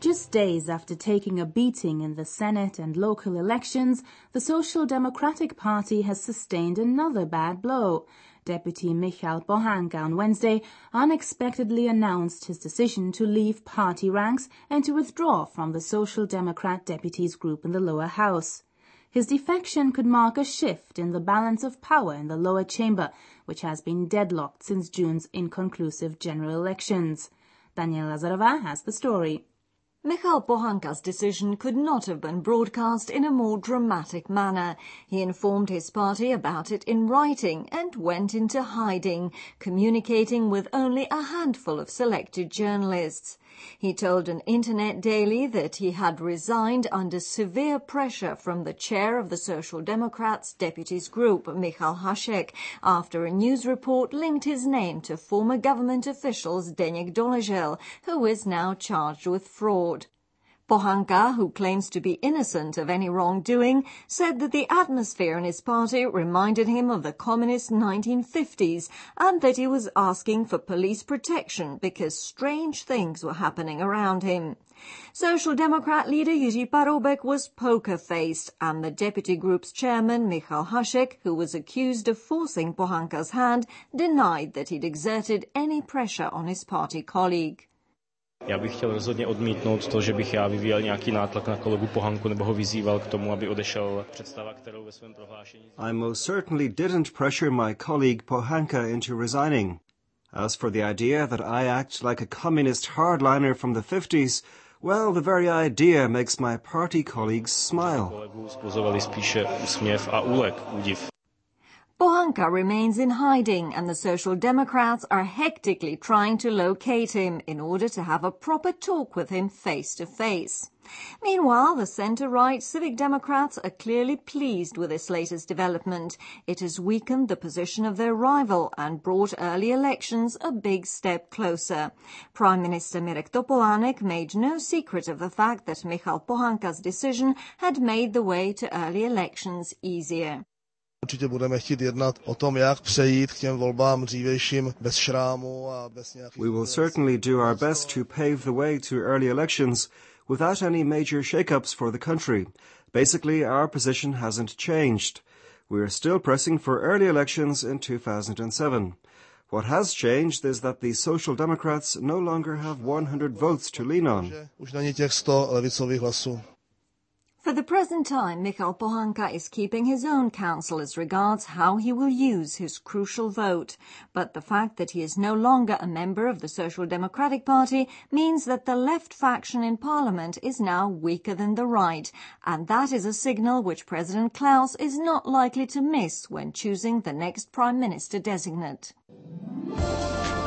Just days after taking a beating in the Senate and local elections, the Social Democratic Party has sustained another bad blow. Deputy Michal Pohanka on Wednesday unexpectedly announced his decision to leave party ranks and to withdraw from the Social Democrat deputies group in the lower house. His defection could mark a shift in the balance of power in the lower chamber, which has been deadlocked since June's inconclusive general elections. Daniela Lazarova has the story. Michal Pohanka's decision could not have been broadcast in a more dramatic manner. He informed his party about it in writing and went into hiding, communicating with only a handful of selected journalists. He told an internet daily that he had resigned under severe pressure from the chair of the Social Democrats' deputies group, Michal Hašek, after a news report linked his name to former government official Zdeněk Doležal, who is now charged with fraud. Pohanka, who claims to be innocent of any wrongdoing, said that the atmosphere in his party reminded him of the communist 1950s and that he was asking for police protection because strange things were happening around him. Social Democrat leader Jiří Paroubek was poker-faced, and the deputy group's chairman Michal Hašek, who was accused of forcing Pohanka's hand, denied that he'd exerted any pressure on his party colleague. Já bych chtěl rozhodně odmítnout to, že bych já vyvíjel nějaký nátlak na kolegu Pohanku nebo ho vyzýval k tomu, aby odešel. Představa, kterou ve svém prohlášení... I most certainly didn't pressure my colleague Pohanka into resigning. As for the idea that I act like a communist hardliner from the 50s, well, the very idea makes my party colleagues smile. Kolegů způsobili spíše úsměv a úlek, údiv. Pohanka remains in hiding, and the Social Democrats are hectically trying to locate him in order to have a proper talk with him face-to-face. Meanwhile, the centre-right Civic Democrats are clearly pleased with this latest development. It has weakened the position of their rival and brought early elections a big step closer. Prime Minister Mirek Topolánek made no secret of the fact that Michal Pohanka's decision had made the way to early elections easier. Určitě budeme chtít jednat o tom, jak přejít k těm volbám dřívějším bez šrámu a bez nějakých... We will certainly do our best to pave the way to early elections without any major shake-ups for the country. Basically, our position hasn't changed. We are still pressing for early elections in 2007. What has changed is that the Social Democrats no longer have 100 votes to lean on. Už není těch 100 levicových hlasů. For the present time, Michal Pohanka is keeping his own counsel as regards how he will use his crucial vote. But the fact that he is no longer a member of the Social Democratic Party means that the left faction in Parliament is now weaker than the right, and that is a signal which President Klaus is not likely to miss when choosing the next Prime Minister designate.